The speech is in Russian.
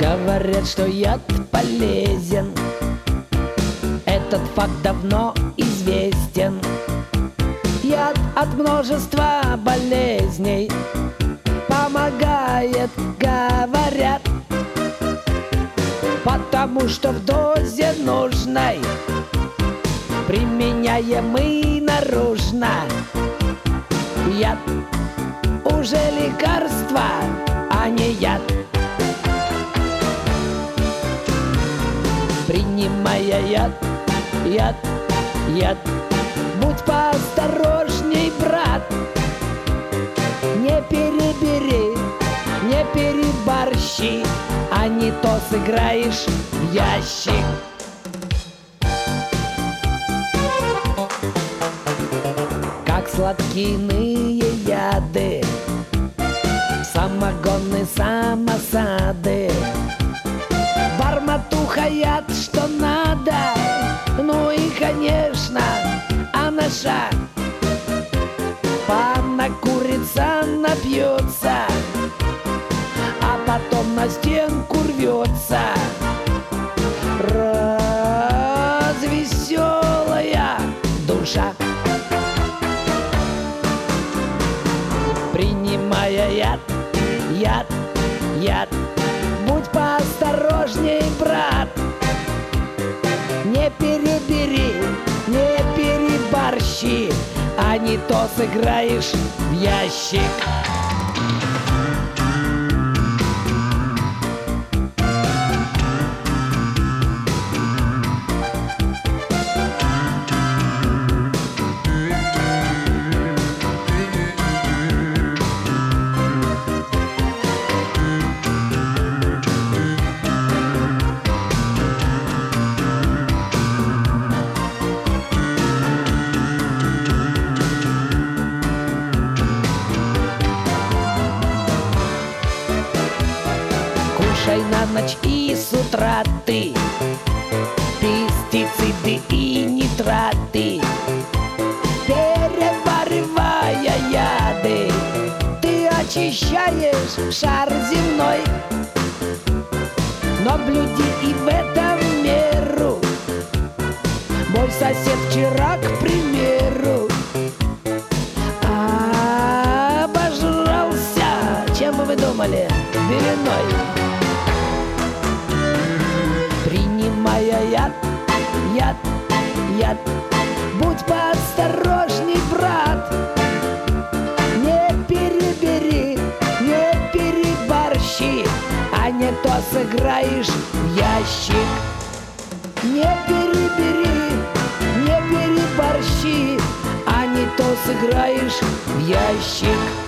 Говорят, что яд полезен, этот факт давно известен. Яд от множества болезней помогает, говорят, потому что в дозе нужной применяемый наружно. Яд уже лекарство, а не яд. Принимая яд, будь поосторожней, брат. Не перебери, не переборщи, а не то сыграешь в ящик. Как сладкие иные яды, самогоны, самосады. Барматуха яд, что надо. Ну и, конечно, а наша панна курица напьется, а потом на стенку рвется. Развеселая душа. Принимая яд, будь поосторожней, брат. Не перебери, не переборщи, а не то сыграешь в ящик. Кушай на ночь и с утра ты пестициды и нитраты. Переваривая яды, ты очищаешь шар земной. Но блюди и в этом меру. Мой сосед вчера, к примеру, обожрался. Чем бы вы думали? Беленой. Принимая яд, будь поосторожней, брат. Не перебери, не переборщи, а не то сыграешь в ящик. Не перебери, не переборщи, а не то сыграешь в ящик.